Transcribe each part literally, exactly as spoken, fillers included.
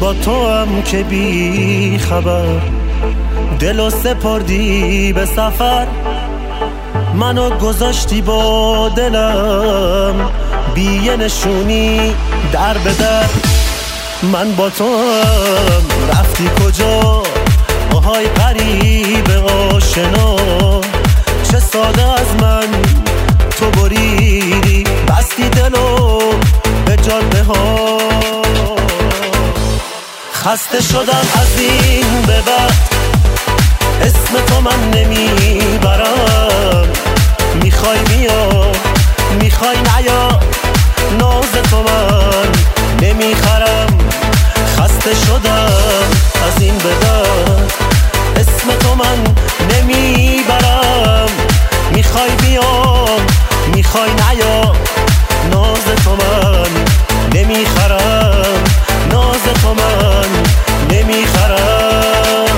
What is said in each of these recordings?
با تو هم که بی خبر دلو سپردی به سفر، منو گذاشتی با دلم بی یه نشونی در به در. من با تو هم رفتی کجا آهای غریب آشنا، چه ساده از من تو بریدی بستی دلو به جاده ها. خسته شدم از این به بعد اسم تو من نمیبرم، میخوای بیا میخوای نیا ناز تو من نمیخرم. خسته شدم از این به بعد اسم تو من نمیبرم، میخوای بیا میخوای نیا ناز تو من نمیخرم، ناز تو من نمیخرم.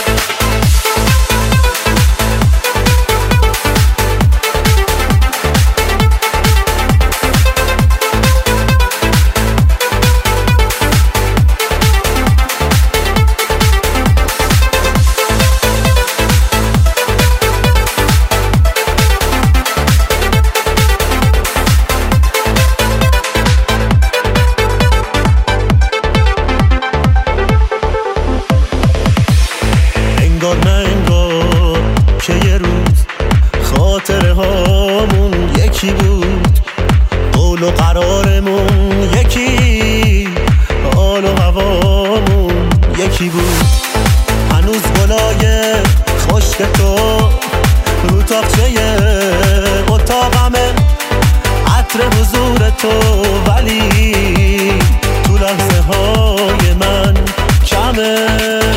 انگار نه انگار که یه روز خاطره هامون یکی بود، قول و قرارمون یکی، حال و هوامون یکی بود. هنوز گلای خشک تو رو تاقچه اتاقمه، عطر حضور تو ولی تو لحظه های من کمه.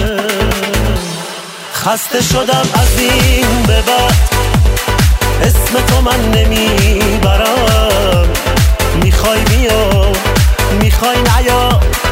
خسته شدم از این به بعد اسم تو من نمیبرم، میخوای بیا میخوای نیا